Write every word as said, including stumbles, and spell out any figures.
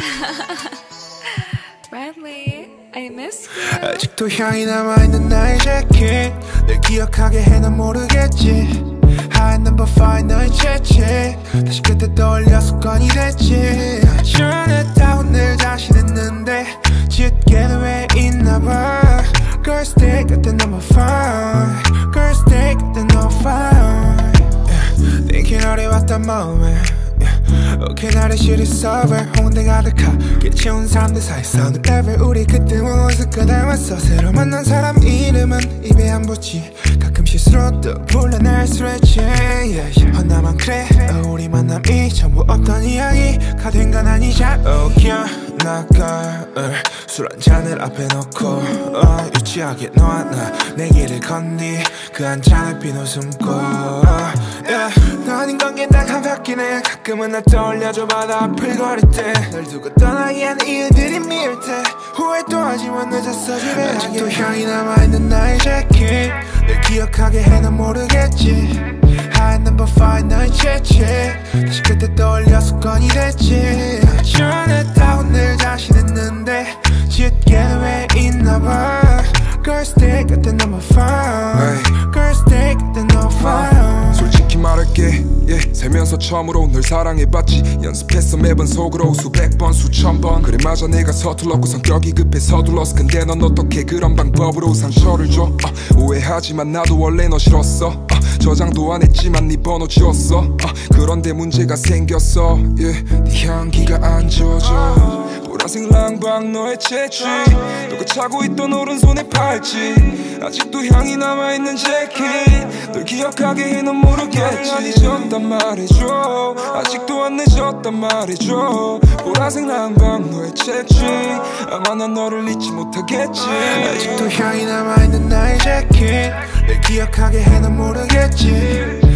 Bradley, I miss you. 아직도 향이 남아있는 나의 재킷 널 기억하게 해 난 모르겠지 High number five 너의 채채 다시 그때 떠올려 습관이 됐지 전했다고 늘 자신했는데 짙게는 왜 있나봐 Girls day 그때 number five Girls day 그때 no fire yeah. Thinking 어려웠던 마음에 Okay now the shit is over 홍대 가득하게 채운 사람들 사이에서 늘 ever 우리 그때 무엇을 닮았어 새로 만난 사람 이름은 입에 안 붙지 가끔 실수로 또 불러낼 수 있지 yeah, yeah. 어, 나만 그래 어, 우리 만남이 전부 어떤 이야기가 된 건 아니잖아 Oh 기억나가 술 한 잔을 앞에 놓고 어, 유치하게 너와 나 내 길을 건디 그 한 잔을 비웃음고 yeah. 너 아닌 건 게 난 가볍긴 해 가끔은 날 떠올려줘 바다 앞을 걸을 때 널 두고 떠나게 한 이유들이 미울 때 후회도 하지만 늦었어 집에 아직도 향이 남아있는 나의 재킷 널 기억하게 해 난 모르겠지 High number five 너의 채채 다시 그때 떠올려 습관이 됐지 전했다고 늘 자신했는데 짙게는 왜 있나봐 Girls day 그때 number five Girls day 그때 no fire 솔직히 말할게 yeah. 살면서 처음으로 널 사랑해봤지 연습했어 매번 속으로 수백 번 수천 번 그래 맞아 내가 서툴렀고 성격이 급해 서둘렀어 근데 넌 어떻게 그런 방법으로 상처를 줘 uh, 오해하지만 나도 원래 너 싫었어 uh, 저장도 안 했지만 네 번호 지웠어 uh, 그런데 문제가 생겼어 yeah. 네 향기가 안 지워져 보라색 랑방 너의 채취 너가 차고 있던 오른손의 팔찌 아직도 향이 남아있는 재킷 널 기억하게 해 넌 모르겠지 안 잊었단 말해줘 아직도 안 늦었단 말해줘 보라색 랑방 너의 채취 아마 난 너를 잊지 못하겠지 아직도 향이 남아있는 나의 재킷 널 기억하게 해 넌 모르겠지